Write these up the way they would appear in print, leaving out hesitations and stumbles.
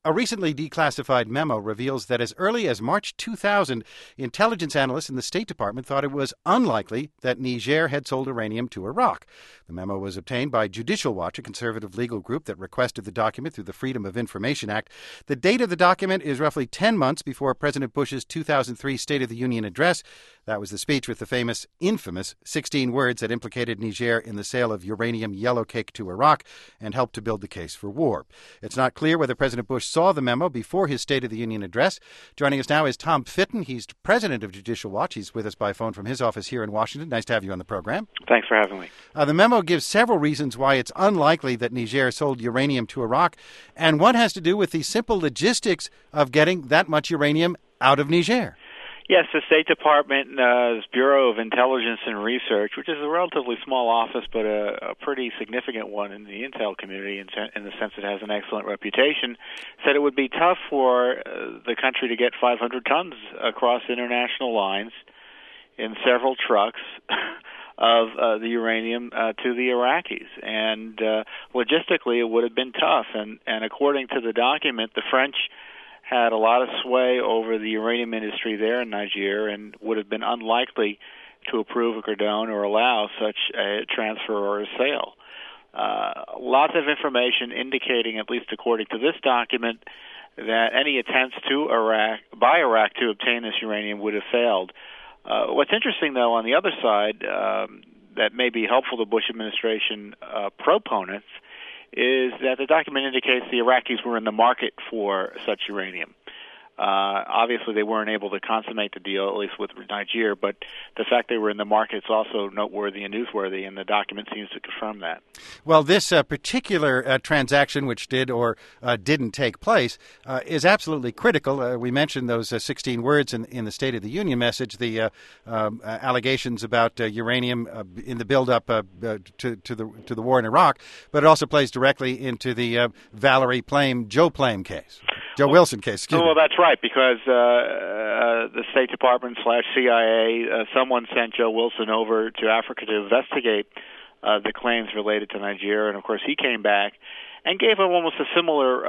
A recently declassified memo reveals that as early as March 2000, intelligence analysts in the State Department thought it was unlikely that Niger had sold uranium to Iraq. The memo was obtained by Judicial Watch, a conservative legal group that requested the document through the Freedom of Information Act. The date of the document is roughly 10 months before President Bush's 2003 State of the Union address. That was the speech with the infamous 16 words that implicated Niger in the sale of uranium yellowcake to Iraq and helped to build the case for war. It's not clear whether President Bush saw the memo before his State of the Union address. Joining us now is Tom Fitton. He's president of Judicial Watch. He's with us by phone from his office here in Washington. Nice to have you on the program. Thanks for having me. The memo gives several reasons why it's unlikely that Niger sold uranium to Iraq, and one has to do with the simple logistics of getting that much uranium out of Niger. Yes, the State Department's Bureau of Intelligence and Research, which is a relatively small office but a pretty significant one in the intel community in the sense it has an excellent reputation, said it would be tough for the country to get 500 tons across international lines in several trucks of the uranium to the Iraqis. And logistically, it would have been tough. And according to the document, the French had a lot of sway over the uranium industry there in Niger and would have been unlikely to approve a cordon or allow such a transfer or a sale. Lots of information indicating, at least according to this document, that any attempts by Iraq to obtain this uranium would have failed. What's interesting, though, on the other side, that may be helpful to Bush administration proponents, is that the document indicates the Iraqis were in the market for such uranium. Obviously, they weren't able to consummate the deal, at least with Niger, but the fact they were in the market is also noteworthy and newsworthy, and the document seems to confirm that. Well, this particular transaction, which did or didn't take place, is absolutely critical. We mentioned those 16 words in the State of the Union message, the allegations about uranium in the buildup to the war in Iraq, but it also plays directly into the Valerie Plame, Joe Plame case. Joe Wilson case, Well, that's right, because the State Department / CIA, someone sent Joe Wilson over to Africa to investigate the claims related to Niger, and of course he came back and gave almost a similar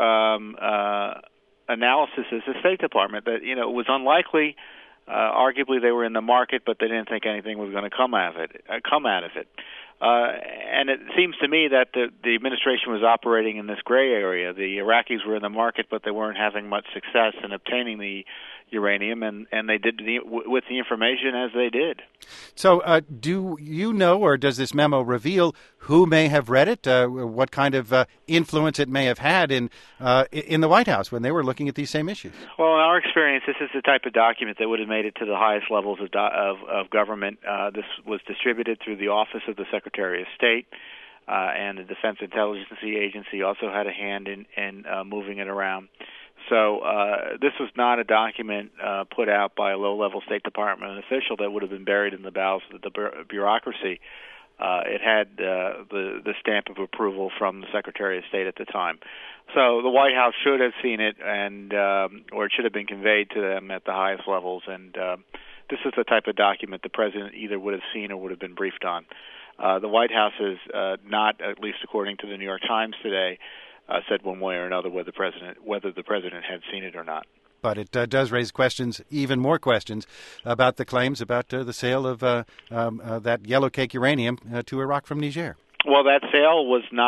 analysis as the State Department, that it was unlikely. Arguably, they were in the market, but they didn't think anything was going to come out of it. And it seems to me that the administration was operating in this gray area. The Iraqis were in the market, but they weren't having much success in obtaining the uranium, and they did with the information as they did. So do you know, or does this memo reveal who may have read it, what kind of influence it may have had in the White House when they were looking at these same issues? Well, in our experience, this is the type of document that would have made it to the highest levels of government. This was distributed through the Office of the Secretary of State, and the Defense Intelligence Agency also had a hand in moving it around. So this was not a document put out by a low-level State Department official that would have been buried in the bowels of the bureaucracy. It had the stamp of approval from the Secretary of State at the time. So the White House should have seen it, or it should have been conveyed to them at the highest levels. And this is the type of document the President either would have seen or would have been briefed on. The White House has not, at least according to the New York Times today, said one way or another whether the president had seen it or not. But it does raise questions, even more questions, about the claims about the sale of that yellowcake uranium to Iraq from Niger. Well, that sale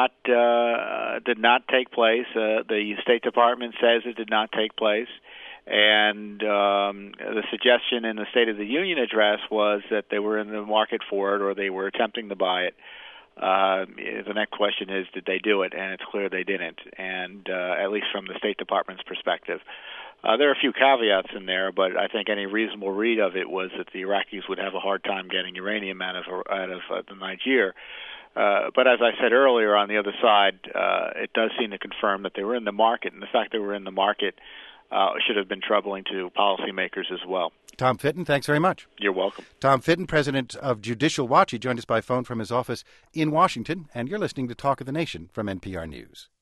did not take place. The State Department says it did not take place. And the suggestion in the State of the Union address was that they were in the market for it or they were attempting to buy it. The next question is, did they do it? And it's clear they didn't, and at least from the State Department's perspective. There are a few caveats in there, but I think any reasonable read of it was that the Iraqis would have a hard time getting uranium out of the Niger. But as I said earlier, on the other side, it does seem to confirm that they were in the market, and the fact they were in the market should have been troubling to policymakers as well. Tom Fitton, thanks very much. You're welcome. Tom Fitton, president of Judicial Watch. He joined us by phone from his office in Washington, and you're listening to Talk of the Nation from NPR News.